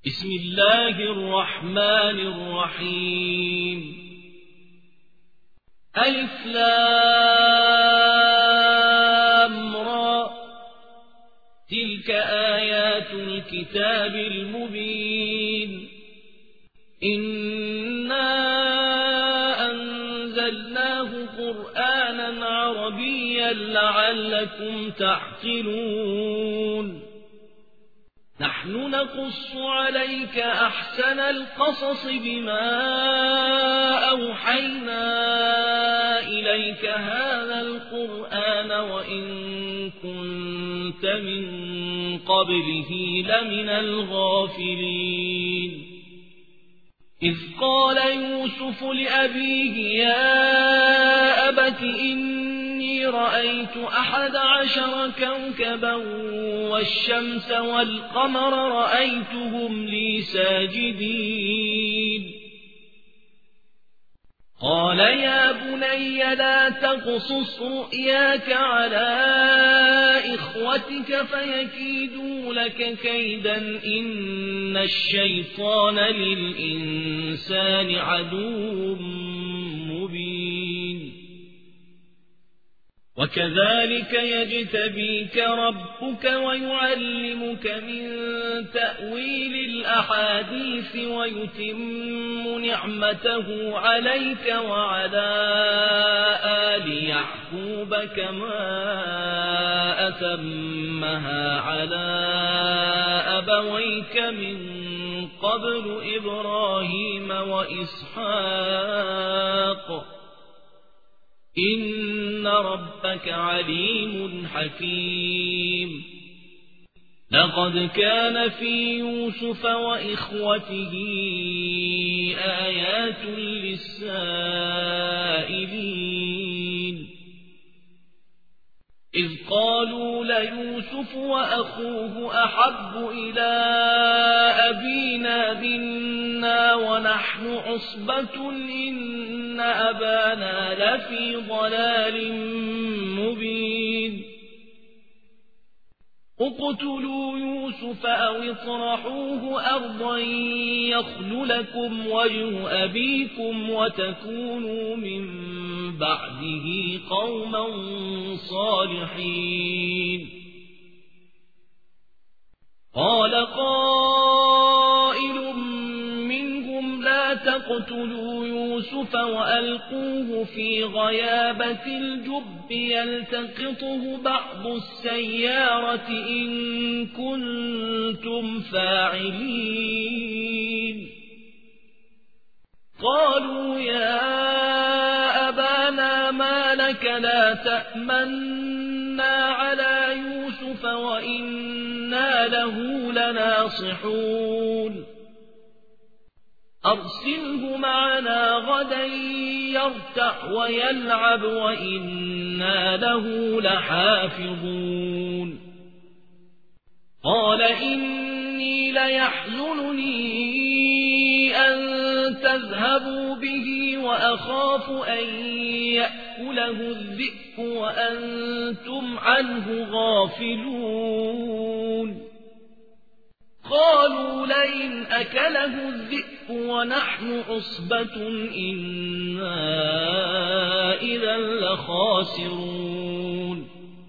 بسم الله الرحمن الرحيم. ألف لام را، تلك آيات الكتاب المبين. إنا أنزلناه قرآنا عربيا لعلكم تعقلون. نحن نقص عليك أحسن القصص بما أوحينا إليك هذا القرآن وإن كنت من قبله لمن الغافلين. إذ قال يوسف لأبيه يا أبت إني رأيت 11 كوكبا والشمس والقمر رأيتهم لي ساجدين. قال يا بني لا تقصص رؤياك على إخوتك فيكيدوا لك كيدا إن الشيطان للإنسان عدو مبين. وكذلك يجتبيك ربك ويعلمك من تأويل الأحاديث ويتم نعمته عليك وعلى آل يعقوب كما أتمها على أبويك من قبل إبراهيم وإسحاق إن ربك عليم حكيم. لقد كان في يوسف وإخوته آيات للسائلين. إذ قالوا ليوسف وأخوه أحب إلى أبينا منا ونحن عصبة إن أبانا لفي ضلال مبين. اقتلوا يوسف أو اطرحوه أرضا يخل لكم وجه أبيكم وتكونوا من بعده قوما صالحين. قال قائل منهم لا تقتلوا يوسف وألقوه في غيابة الجب يلتقطه بعض السيارة إن كنتم فاعلين. قالوا يا أبانا ما لك لا تأمنا على يوسف وإنا له لناصحون. أرسله معنا غدا يرتع ويلعب وإنا له لحافظون. قال إني ليحزنني أن تذهبوا به وأخاف أن يأكله الذئب وأنتم عنه غافلون. قالوا لئن أكله الذئب ونحن عصبة إنا إذا لخاسرون.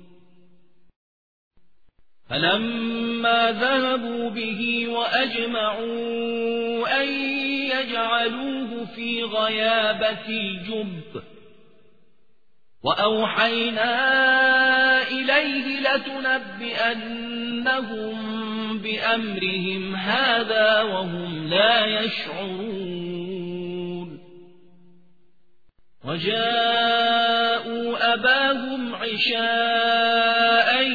فلما ذهبوا به وأجمعوا أن يجعلوه في غيابة الجب وأوحينا إليه لتنبئنهم بأمرهم هذا وهم لا يشعرون. وجاءوا أباهم عشاء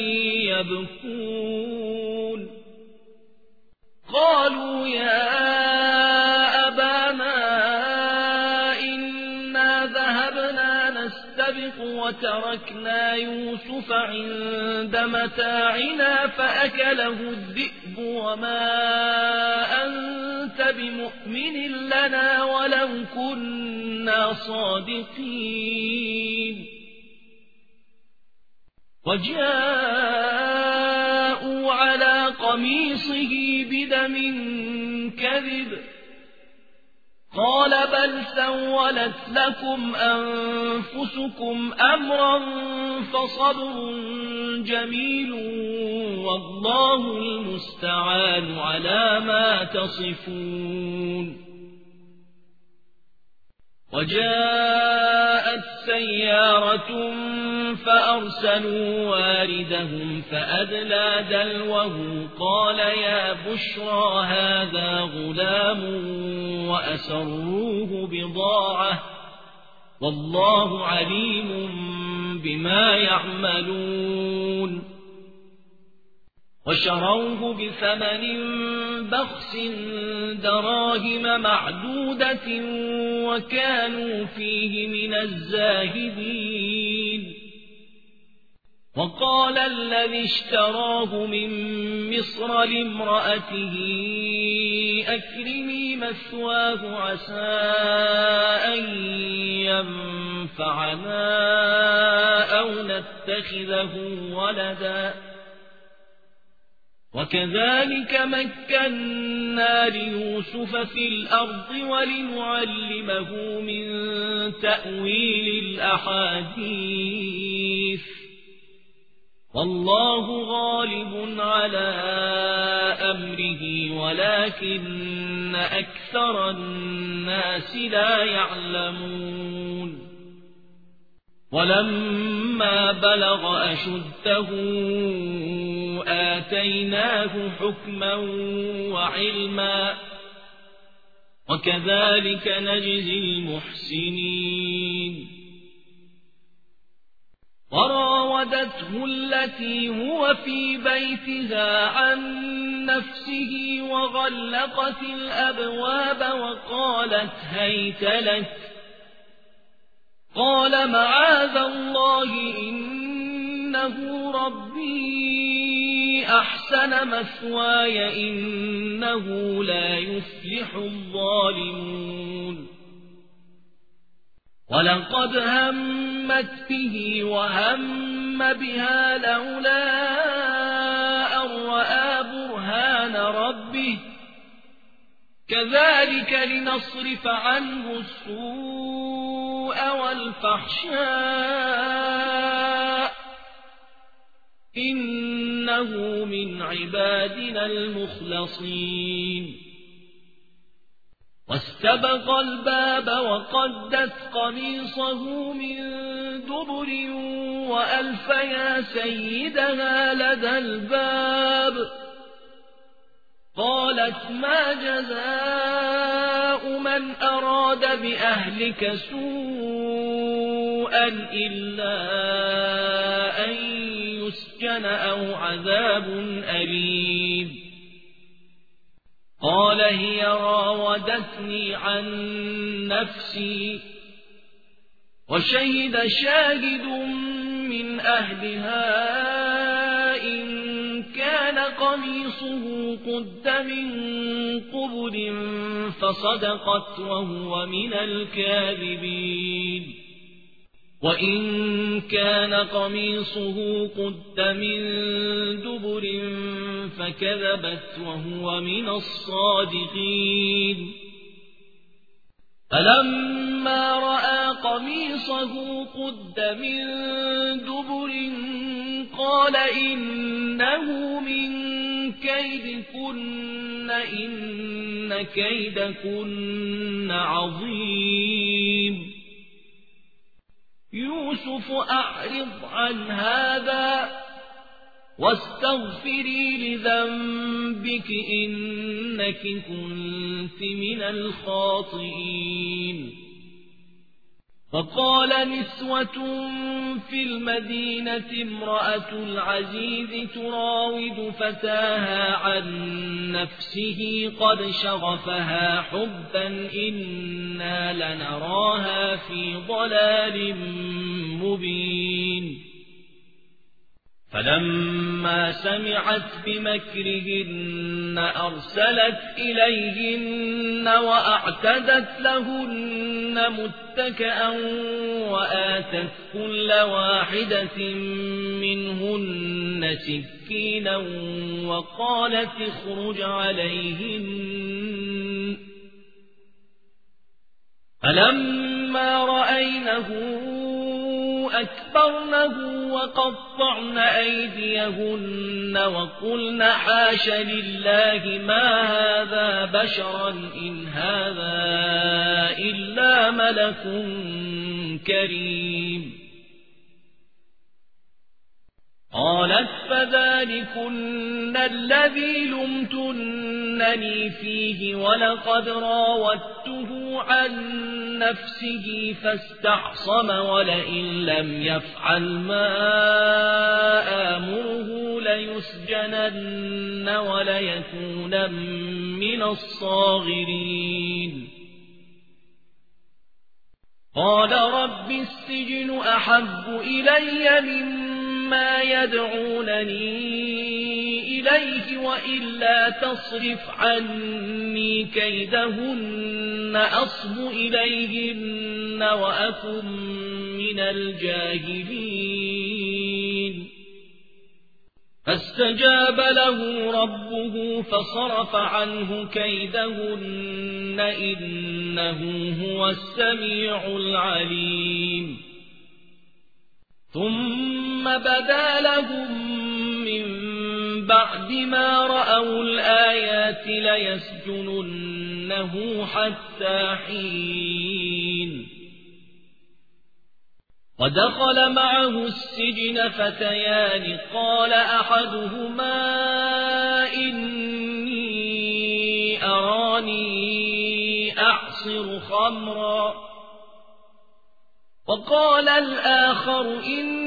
يبكون. قالوا يا أبانا إنا ذهبنا نستبق وتركنا يوسف عند متاعنا فأكله الذئب وما أنت بمؤمن لنا ولو كنا صادقين. وجاءوا قالوا على قميصه بدم كذب قال بل سولت لكم أنفسكم أمرا فصبر جميل والله المستعان على ما تصفون. وجاءت سيارة فأرسلوا واردهم فأدلى دلوه قال يا بشرى هذا غلام وأسروه بضاعة والله عليم بما يعملون. وشروه بثمن بخس دراهم معدودة وكانوا فيه من الزاهدين. وقال الذي اشتراه من مصر لامرأته أكرمي مثواه عسى أن ينفعنا أو نتخذه ولدا وكذلك مكنا ليوسف في الأرض ولنعلمه من تأويل الأحاديث والله غالب على أمره ولكن أكثر الناس لا يعلمون. ولما بلغ أشده آتيناه حكما وعلما وكذلك نجزي المحسنين. وراودته التي هو في بيتها عن نفسه وغلقت الأبواب وقالت هيت لك قال معاذ الله إنه ربي أحسن مثواي إنه لا يفلح الظالمون. ولقد همت به وهم بها لولا أن رأى برهان ربه كذلك لنصرف عنه السوء والفحشاء إنه من عبادنا المخلصين. واستبق الباب وقدت قميصه من دبر وألف يا سيدها لدى الباب قالت ما جزاء من أراد بأهلك سوءا إلا أن يسجن أو عذاب أليم. قال هي راودتني عن نفسي وشهد شاهد من أهلها إن كان قميصه قد من قبل فصدقت وهو من الكاذبين. وإن كان قميصه قد من دبر فكذبت وهو من الصادقين. فلما رأى قميصه قد من دبر قال إنه من كيدكن إن كيدكن عظيم. يوسف أعرض عن هذا واستغفري لذنبك إنك كنت من الخاطئين. وقال نسوة في المدينة امرأة العزيز تراود فتاها عن نفسه قد شغفها حبا إنا لنراها في ضلال مبين. فلما سمعت بمكرهن أرسلت إليهن وأعتدت لهن متكئا وآتت كل واحدة منهن سكينا وقالت اخرج عليهن. فلما رأينه أكبرنه وقطعن أيديهن وقلن حاش لله ما هذا بشرا إن هذا إلا ملك كريم. قالت فذلكن الذي لمتنني فيه ولقد راودته عن نفسه فاستعصم ولئن لم يفعل ما آمره ليسجنن وليكون من الصاغرين. قال رب السجن أحب إلي مما يدعونني إليه وإلا تصرف عني كيدهن أصب إليهن وأكن من الجاهلين. فاستجاب له ربه فصرف عنه كيدهن إنه هو السميع العليم. ثم بدا لهم من بعد ما رأوا الآيات ليسجننه حتى حين. ودخل معه السجن فتيان قال أحدهما إني أراني أعصر خمرا وقال الآخر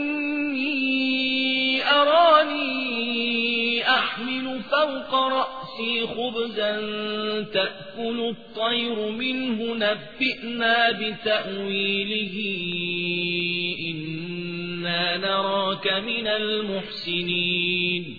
إني أراني أحمل فوق رأسي خبزا تأكل الطير منه نبئنا بتأويله إنا نراك من المحسنين.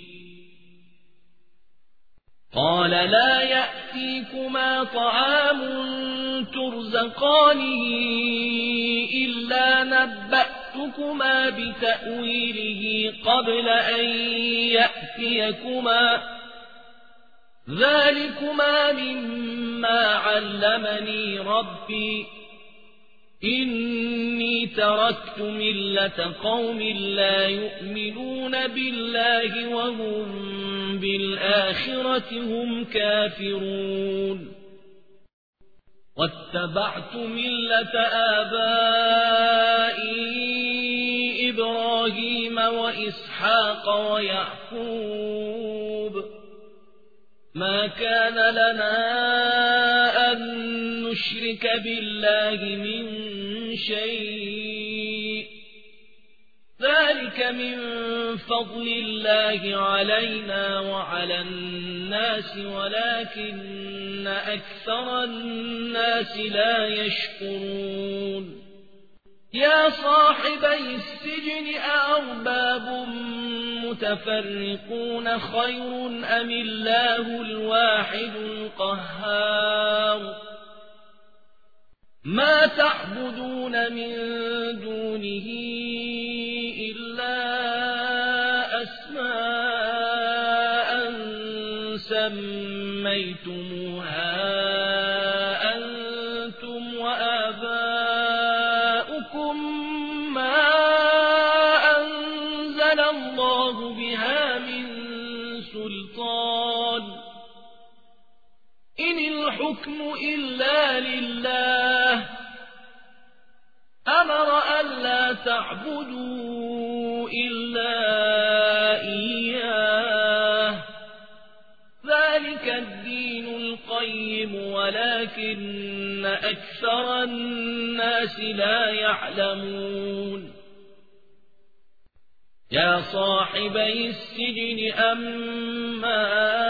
قال لا يأتيكما طعام ترزقانه إلا نبأتكما بتأويله قبل أن يأتيكما ذلكما مما علمني ربي إني تركت ملة قوم لا يؤمنون بالله وهم بالآخرة هم كافرون. واتبعت ملة آبائي إبراهيم وإسحاق ويعقوب ما كان لنا أن نشرك بالله من شيء ذلك من فضل الله علينا وعلى الناس ولكن أكثر الناس لا يشكرون. يا صاحبي السجن أأرباب متفرقون خير أم الله الواحد القهار. ما تعبدون من دونه إلا أسماء سميتموها أنتم وآباؤكم ما أنزل الله بها من سلطان إن الحكم إلا لله أمر ألا تعبدوا إلا إياه ذلك الدين القيم ولكن أكثر الناس لا يعلمون. يا صاحبي السجن أما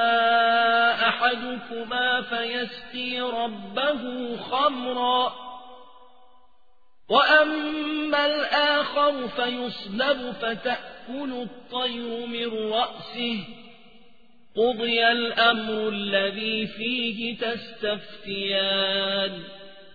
أحدكما فيسقي ربه خمرا وأما الآخر فيصلب فتأكل تأكل الطير من رأسه قضي الأمر الذي فيه تستفتيان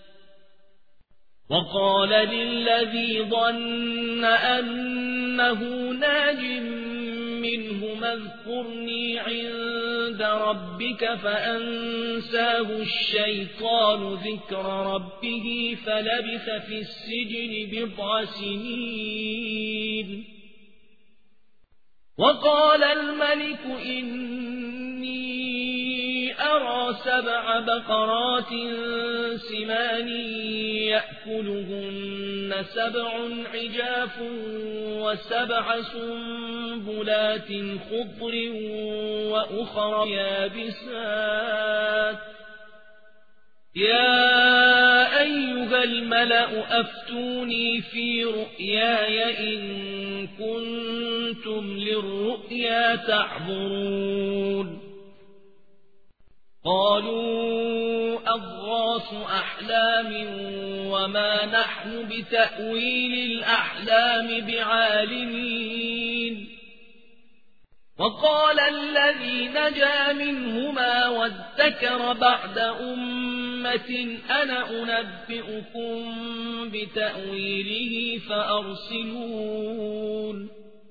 وقال للذي ظن أنه ناج منهما اذكرني عند ربك فأنساه الشيطان ذكر ربه فلبث في السجن 9 سنين وقال الملك إني أرى 7 بقرات سمان يأكلهن 7 عجاف و7 سنبلات خضر وأخر يابسات يا أيها الملأ أفتوني في رؤياي إن كنتم للرؤيا تعبرون قالوا أضغاث أحلام وما نحن بتأويل الأحلام بعالمين وقال الذي نجا منهما وادكر بعد أمة أنا أنبئكم بتأويله فأرسلون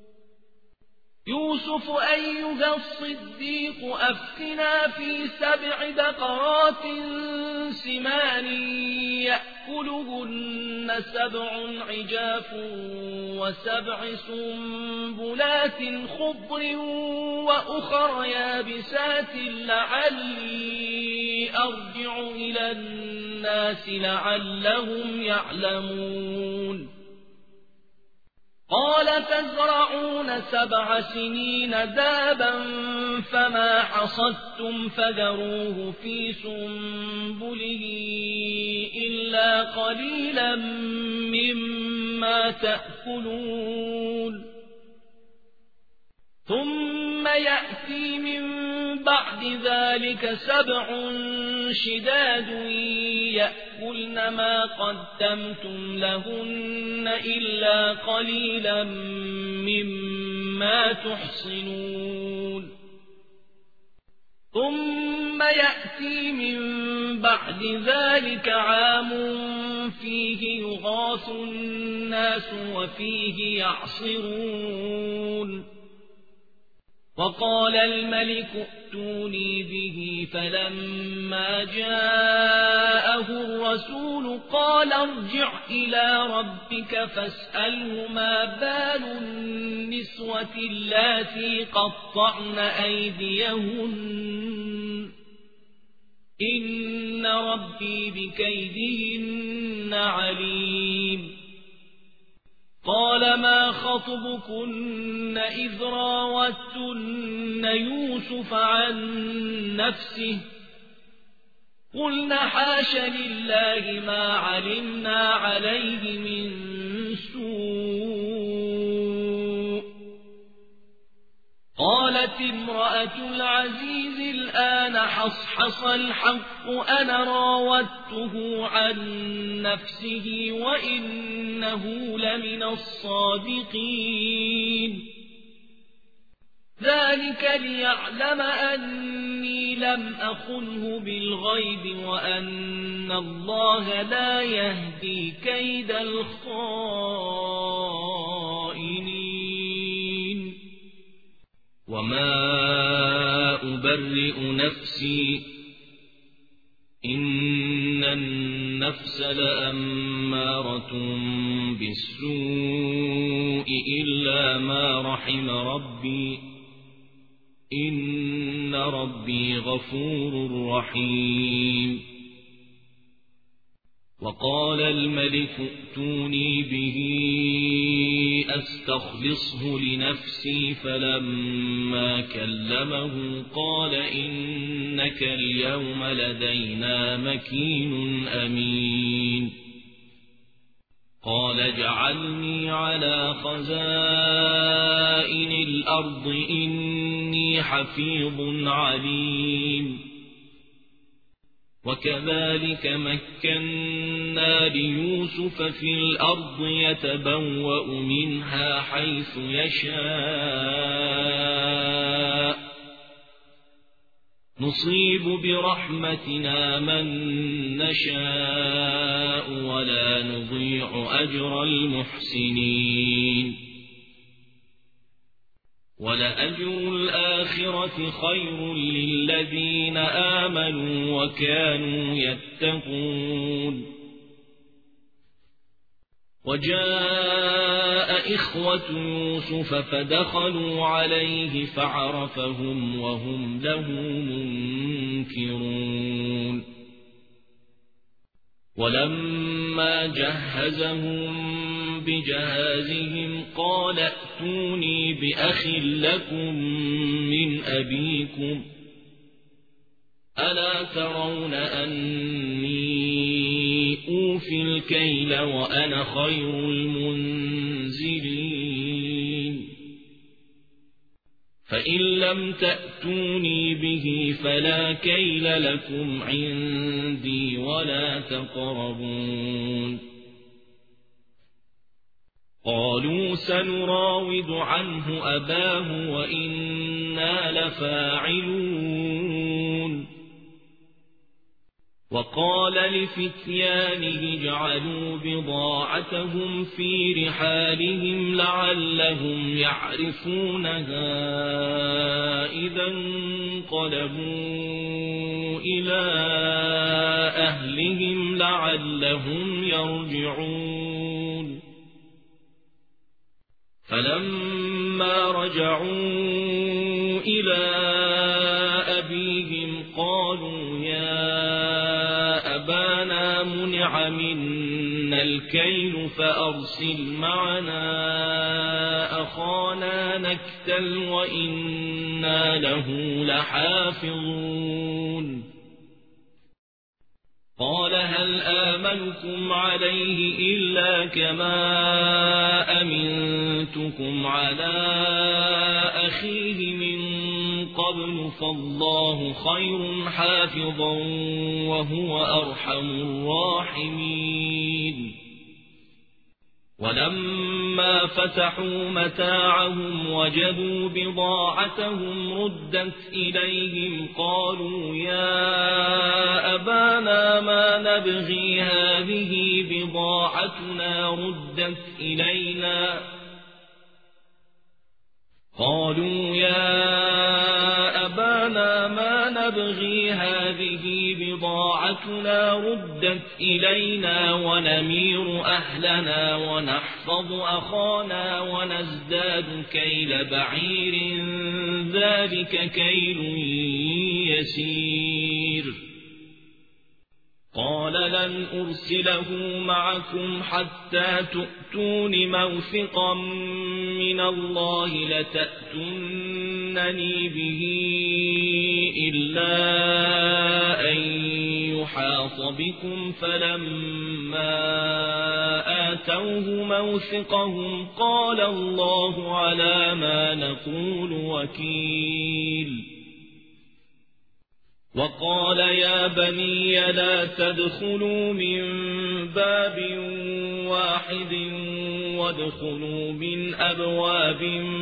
يوسف أيها الصديق أفتنا في 7 بقرات سمان يأكلهن 7 عجاف و7 سنبلات خضر وأخر يابسات لعلي أرجع إلى الناس لعلهم يعلمون قال تزرعون 7 سنين دابا فما حصدتم فذروه في سنبله إلا قليلا مما تأكلون ثم يأتي من بعد ذلك 7 شداد يأكلن ما قدمتم لهن إلا قليلا مما تحصنون ثم يأتي من بعد ذلك عام فيه يغاث الناس وفيه يعصرون وقال الملك ائتوني به فلما جاءه الرسول قال ارجع إلى ربك فاسأله ما بال النسوة اللاتي قطعن أيديهن إن ربي بكيدهن عليم قال ما خطبكن إذ راوتن يوسف عن نفسه قلنا حاش لله ما علمنا عليه من سوء قالت امرأة العزيز الآن حصحص الحق أنا راودته عن نفسه وإنه لمن الصادقين ذلك ليعلم أني لم أخنه بالغيب وأن الله لا يهدي كيد الخائنين وما أبرئ نفسي إن النفس لأمارة بالسوء إلا ما رحم ربي إن ربي غفور رحيم وقال الملك ائتوني به أستخلصه لنفسي فلما كلمه قال إنك اليوم لدينا مكين أمين قال اجعلني على خزائن الأرض إني حفيظ عليم وكذلك مكنا ليوسف في الأرض يتبوأ منها حيث يشاء نصيب برحمتنا من نشاء ولا نضيع أجر المحسنين ولأجر الآخرة خير للذين آمنوا وكانوا يتقون وجاء إخوة يوسف فدخلوا عليه فعرفهم وهم له منكرون ولما جهزهم بجهازهم قال ائتوني بأخ لكم من أبيكم ألا ترون أني أوفي الكيل وأنا خير المنزلين فإن لم تأتوني به فلا كيل لكم عندي ولا تقربون قالوا سنراود عنه أباه وإنا لفاعلون وقال لفتيانه اجعلوا بضاعتهم في رحالهم لعلهم يعرفونها إذا انقلبوا إلى أهلهم لعلهم يرجعون فلما رجعوا إلى أبيهم قالوا يا أبانا منع منا الكيل فأرسل معنا أخانا نكتل وإنا له لحافظون قال هل آمنكم عليه إلا كما أمنتكم على أخيه من قبل فالله خير حافظا وهو أرحم الراحمين ولما فتحوا متاعهم وجدوا بضاعتهم ردت إليهم قالوا يا أبانا ما نبغي هذه بضاعتنا ردت إلينا قالوا يا أبانا ما نبغي هذه بضاعتنا ردت إلينا ونمير أهلنا ونحفظ أخانا ونزداد كيل بعير ذلك كيل يسير قال لن أرسله معكم حتى تؤتون موثقا من الله لتأتونني به إلا أن يحاط بكم فلما آتوه موثقهم قال الله على ما نقول وكيل وقال يا بني لا تدخلوا من باب واحد وادخلوا من أبواب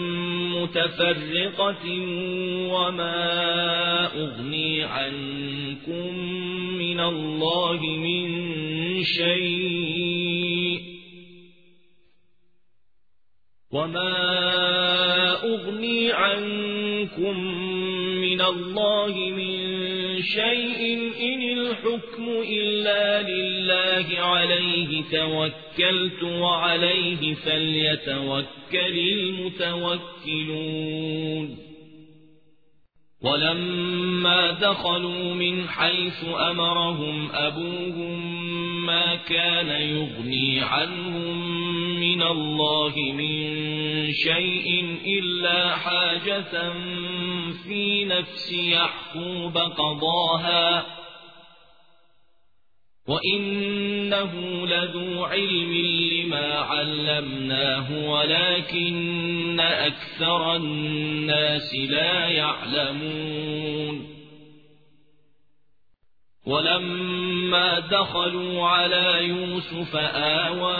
متفرقة وما أغني عنكم من الله من شيء من الله من شيء إن الحكم إلا لله عليه توكلت وعليه فليتوكل المتوكلون ولما دخلوا من حيث أمرهم أبوهم ما كان يغني عنهم من الله من شيء إلا حاجة في نفس يعقوب قضاها وإنه لذو علم لما علمناه ولكن أكثر الناس لا يعلمون ولما دخلوا على يوسف آوى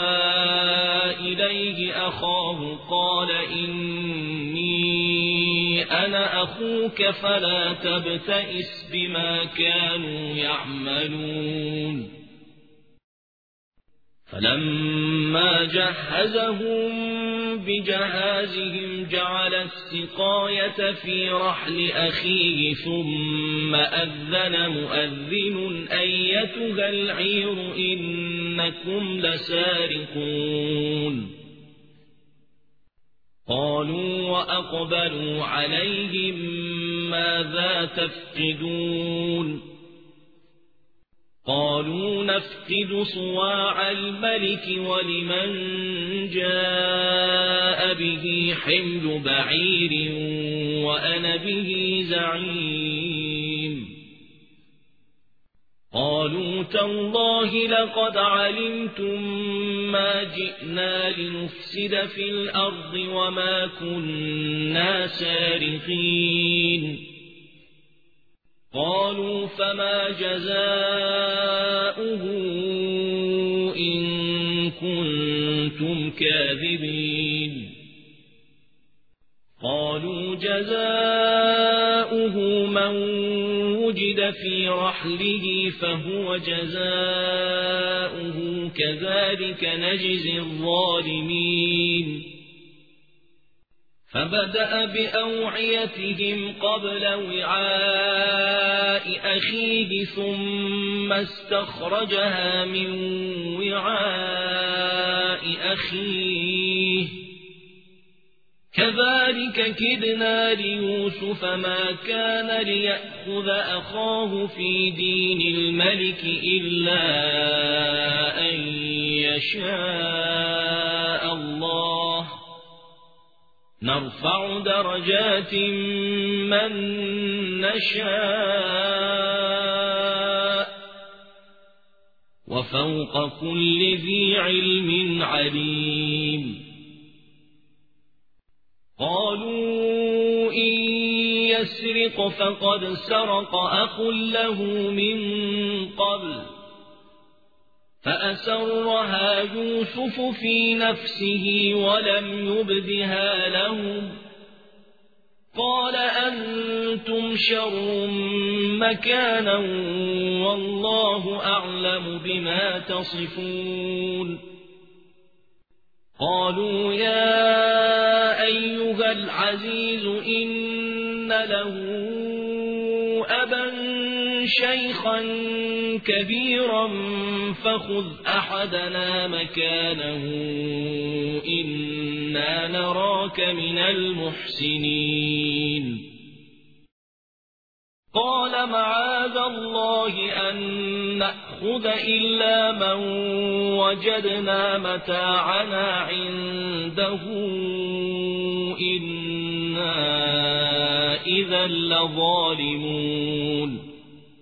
إليه أخاه قال إني أنا أخوك فلا تبتئس بما كانوا يعملون فلما جهزهم بجهازهم جعل السقاية في رحل أخيه ثم أذن مؤذن أيتها العير إنكم لسارقون قالوا وأقبلوا عليهم ماذا تفقدون قالوا نفقد صواع الملك ولمن جاء به حمل بعير وأنا به زعيم قالوا تالله لقد علمتم ما جئنا لنفسد في الأرض وما كنا سارقين قالوا فما جزاؤه إن كنتم كاذبين قالوا جزاؤه من وجد في رحله فهو جزاؤه كذلك نجزي الظالمين فبدأ بأوعيتهم قبل وعاء أخيه ثم استخرجها من وعاء أخيه كذلك كدنا ليوسف ما كان ليأخذ أخاه في دين الملك إلا أن يشاء الله نرفع درجات من نشاء وفوق كل ذي علم عليم قالوا إن يسرق فقد سرق أخ له من قبل فأسرها يوسف في نفسه ولم يبدها لهم قال أنتم شر مكانا والله أعلم بما تصفون قالوا يا أيها العزيز إن له أبا شيخا كبيرا فخذ أحدنا مكانه إنا نراك من المحسنين قال معاذ الله أن نأخذ إلا من وجدنا متاعنا عنده إنا إذا لظالمون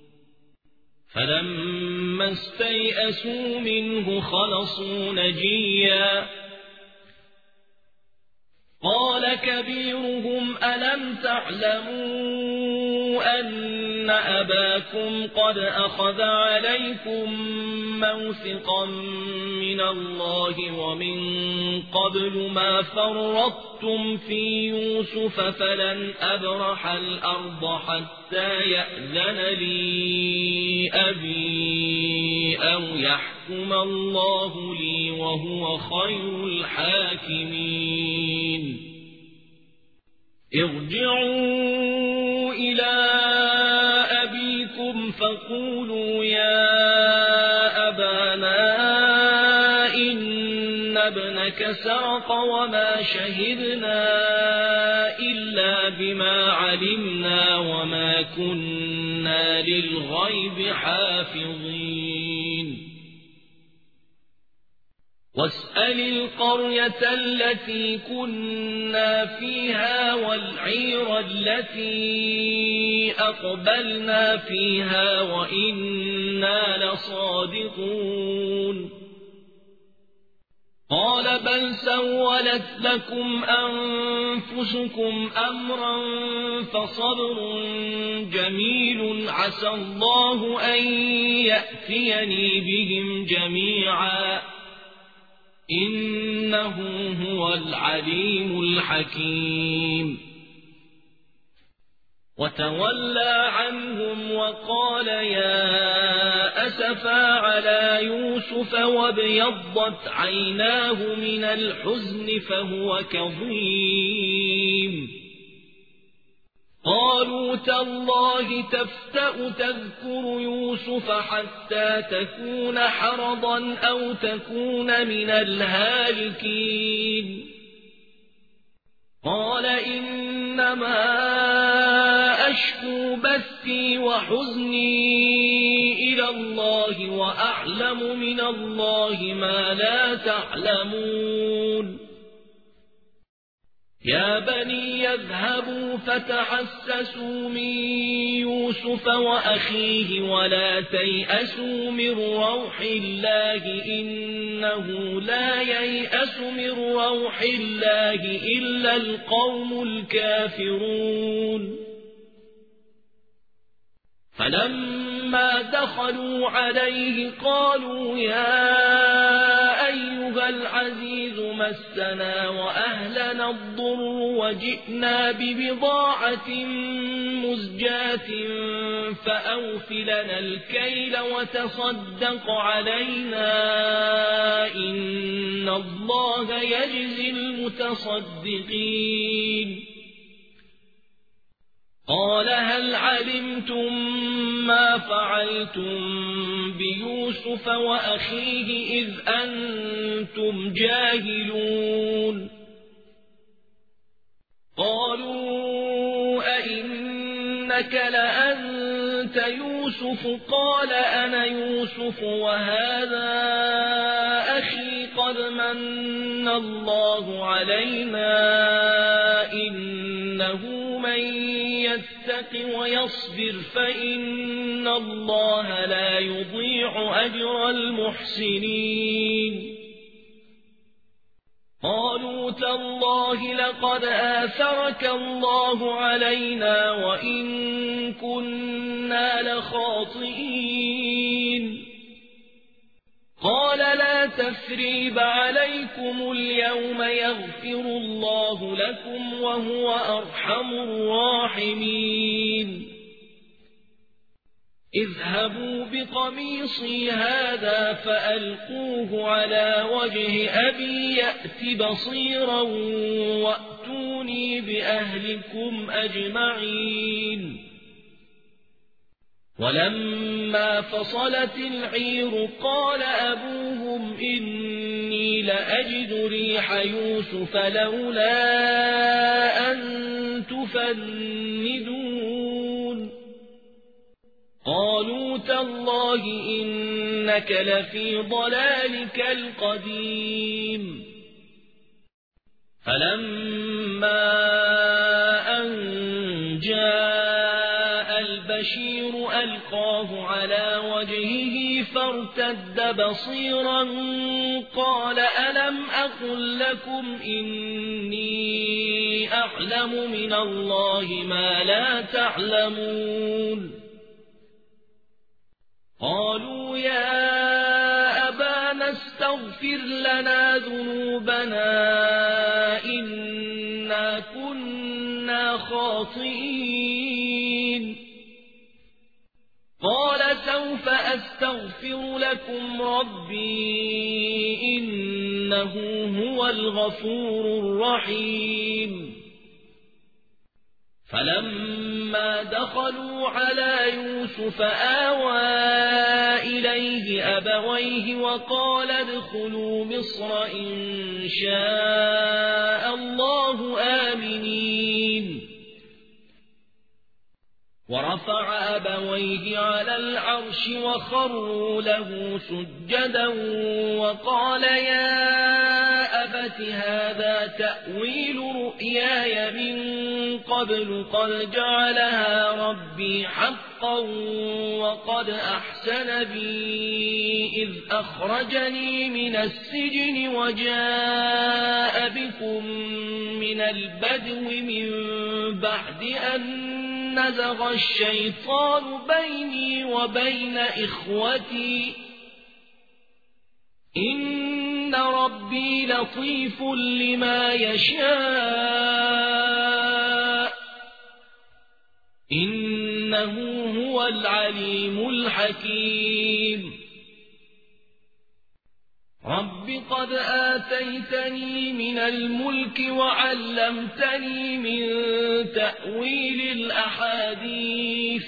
فلما استيئسوا منه خلصوا نجيا قال كبيرهم ألم تعلموا أن أباكم قد أخذ عليكم موثقا من الله ومن قبل ما فرطتم في يوسف فلن أبرح الأرض حتى يأذن لي أبي أو يحكم الله لي وهو خير الحاكمين ارجعوا إلى أبيكم فقولوا يا أبانا إن ابنك سرق وما شهدنا إلا بما علمنا وما كنا للغيب حافظين واسأل القرية التي كنا فيها والعير التي أقبلنا فيها وإنا لصادقون قال بل سولت لكم أنفسكم أمرا فصبر جميل عسى الله أن يأتيني بهم جميعا إنه هو العليم الحكيم وتولى عنهم وقال يا أسفا على يوسف وابيضت عيناه من الحزن فهو كظيم قالوا تالله تفتأ تذكر يوسف حتى تكون حرضا أو تكون من الهالكين قال إنما أشكو بثي وحزني إلى الله وأعلم من الله ما لا تعلمون يا بني يذهبوا فتحسسوا من يوسف وأخيه ولا تيأسوا من روح الله إنه لا ييأس من روح الله إلا القوم الكافرون فلما دخلوا عليه قالوا يا أيها العزيز مسنا وأهلنا الضر وجئنا ببضاعة مزجاة فأوف لنا الكيل وتصدق علينا إن الله يجزي المتصدقين قال هل علمتم ما فعلتم بيوسف وأخيه إذ أنتم جاهلون قالوا أئنك لأنت يوسف قال أنا يوسف وهذا أخي قد من الله علينا إنه من يتق ويصبر فإن الله لا يضيع أجر المحسنين قالوا تالله لقد آثرك الله علينا وإن كنا لخاطئين قال لا تثريب عليكم اليوم يغفر الله لكم وهو أرحم الراحمين اذهبوا بقميصي هذا فألقوه على وجه أبي يأت بصيرا وأتوني بأهلكم أجمعين ولما فصلت العير قال أبوهم إني لأجد ريح يوسف لولا أن تفندون قالوا تالله إنك لفي ضلالك القديم فلما أن جاء البشير ألقاه على وجهه فارتد بصيرا قال ألم أقل لكم إني أعلم من الله ما لا تعلمون قالوا يا أبانا استغفر لنا ذنوبنا إنا كنا خاطئين قال سوف أستغفر لكم ربي إنه هو الغفور الرحيم فلما دخلوا على يوسف آوى إليه أبويه وقال ادخلوا مصر إن شاء الله آمنين ورفع أبويه على العرش وخروا له سجدا وقال يا أبت هذا تأويل رؤياي من قبل قد جعلها ربي حقا حقا وقد أحسن بي إذ أخرجني من السجن وجاء بكم من البدو من بعد أن نزغ الشيطان بيني وبين إخوتي إن ربي لطيف لما يشاء إنه هو العليم الحكيم رب قد آتيتني من الملك وعلمتني من تأويل الأحاديث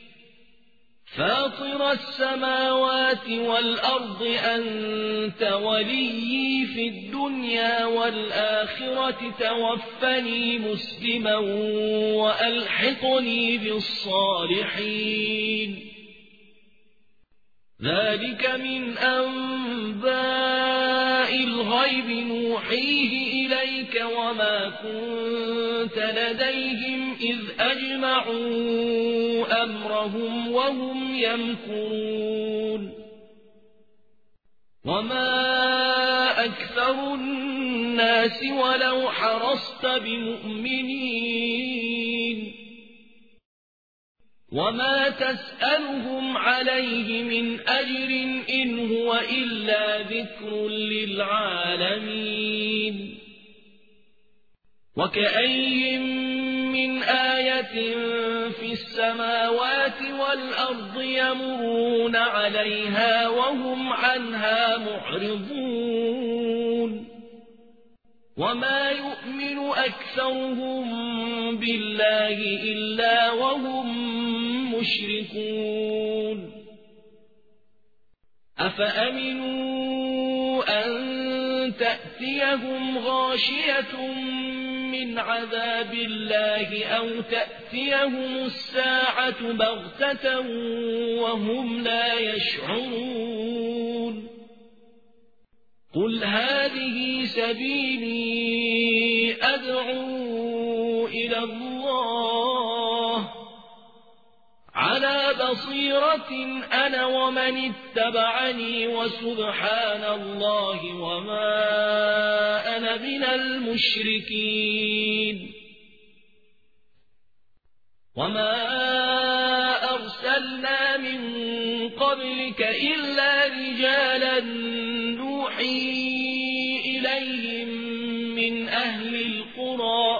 فاطر السماوات والأرض أنت وليي في الدنيا والآخرة توفني مسلما وألحقني بالصالحين ذلك من أنباء الغيب نوحيه إليك وما كنت لديهم إذ أجمعوا أمرهم وهم يمكرون وما أكثر الناس ولو حرصت بمؤمنين وما تسألهم عليه من أجر إن هو إلا ذكر للعالمين وكأي من آية في السماوات والأرض يمرون عليها وهم عنها معرضون وما يؤمن أكثرهم بالله إلا وهم مشركون أفأمنوا أن تأتيهم غاشية من عذاب الله أو تأتيهم الساعة بغتة وهم لا يشعرون قل هذه سبيلي أدعو إلى الله على بصيرة أنا ومن اتبعني وسبحان الله وما أنا من المشركين وما أرسلنا من قبلك إلا رجالا نوحي إليهم من أهل القرى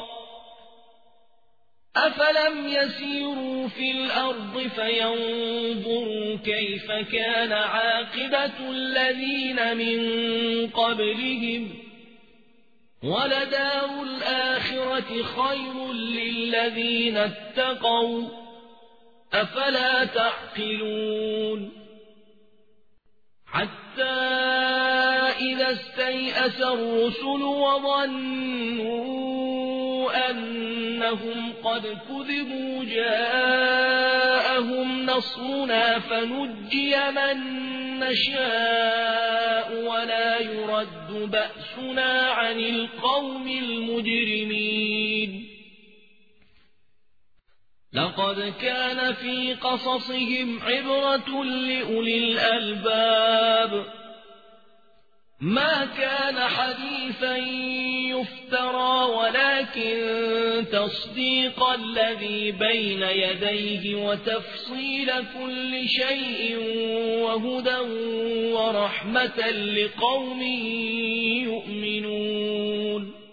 أفلم يسيروا في الأرض فينظروا كيف كان عاقبة الذين من قبلهم ولدار الآخرة خير للذين اتقوا أفلا تعقلون حتى إذا استيأس الرسل وظنوا أنهم قد كذبوا جاءهم نصرنا فنجي من نشاء ولا يرد بأسنا عن القوم المجرمين لقد كان في قصصهم عبرة لأولي الألباب ما كان حديثا يفترى ولكن تصديق الذي بين يديه وتفصيل كل شيء وهدى ورحمة لقوم يؤمنون